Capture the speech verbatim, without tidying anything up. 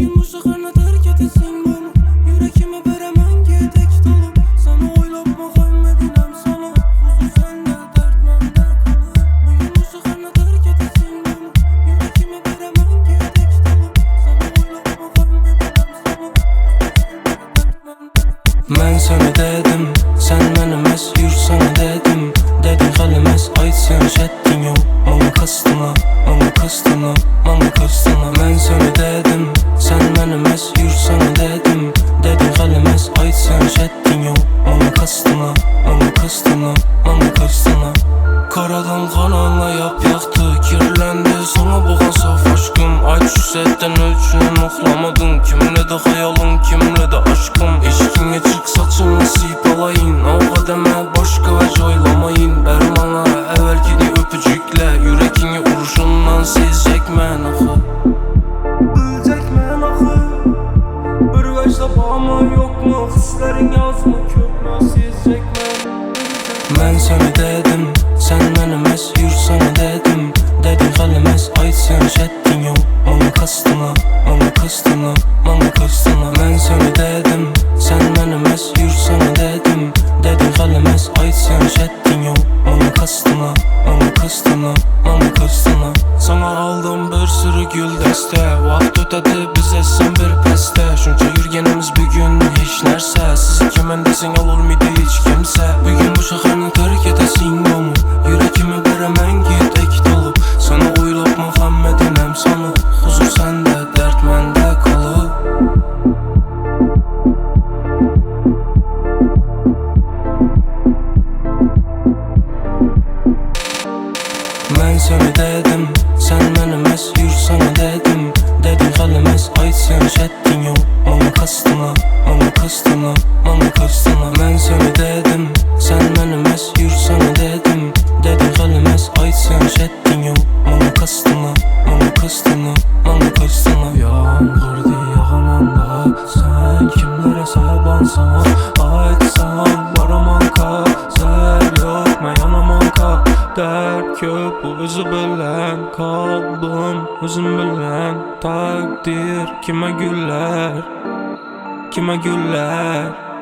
Bugün bu şehirni terk edesin bana. Yürekime veremem gedek dolup. Sana oylap bakayım Medinem sana. Huzur sende, dert mende kalır. Bugün bu şehirni terk edesin bana. Yürekime veremem gedek dolup. Sana oylap bakayım Medinem sana. Ben sana dedim, sen benim es, yürü sana dedim. Dedin kalmez, aytsın şettin yok. Bana kastına, bana kastına, bana kastına. Ben sana dedim, sen benim es, yürü sana dedim. Dedin kalmez, aytsın şettin yok. Bana kastına, bana kastına, bana kastına. Karadan kanalına yap yaktı, kirlendi sana boğan saf aşkım. Ay şu setten ölçünü oklamadın. Kimle de hayalın, kimle de aşkım. İşkine çık saçın nasip alayın. O kademe başka ve joylamayın. Bermana evvelkini öpücükle. Yürekini uruşundan sezecek men akı. Bilecek men akı. Bir vecde bağımı yok mu? Hislerin yaz mı kök mü? Sezecek men. Ben sana dedim, sen benim es, yürü sana dedim. Dedin kalmez, aytsın şettin yok. Bana kastına, bana kastına, bana kastına. Ben sana dedim, sen benim es, yürü sana dedim. Dedin kalmez, aytsın şettin yok. Bana kastına, bana kastına, bana kastına. Sana aldım bir sürü gül deste. Vakt ötedi bize sen bir peste. Şunca yürgenimiz bugün hiç nerse. Sizi kimen desin olur mıydı hiç kimse. Bugün bu şehirni terk edesin bana. Yürekime veremem gedek dolup. Sana oylap Muhammedinem sana. Huzur sende, dert mende kalır. Ben sana dedim, sen benim es, yürü sana dedim. Dedin kalmez, aytsın şettin yok. Bana kastına, bana kastına, bana kastına. Ben sana dedim, sen benim es, yürü sana dedim. Dedin kalmez, aytsın şettin yok. Bana kastına, bana kastına, bana kastına. Yağmur diye yağmanda, sen kimlere sabansan. Aytsan varamam ka, zer yok ben yanamam ka. Dert köp bu özü bilen, kaldım özüm bilen. Takdir kime güller, kime güller.